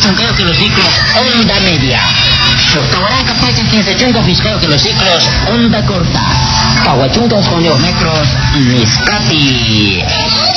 chunqueo que los ciclos onda media. Sotabarán capaz en 15 chungos fiscao que los ciclos onda corta. Caguachungos con neometros, miscati.